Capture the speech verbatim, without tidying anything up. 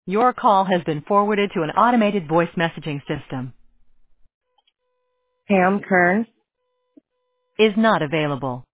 Your call has been forwarded to an automated voice messaging system. Pam Kern. Is not available.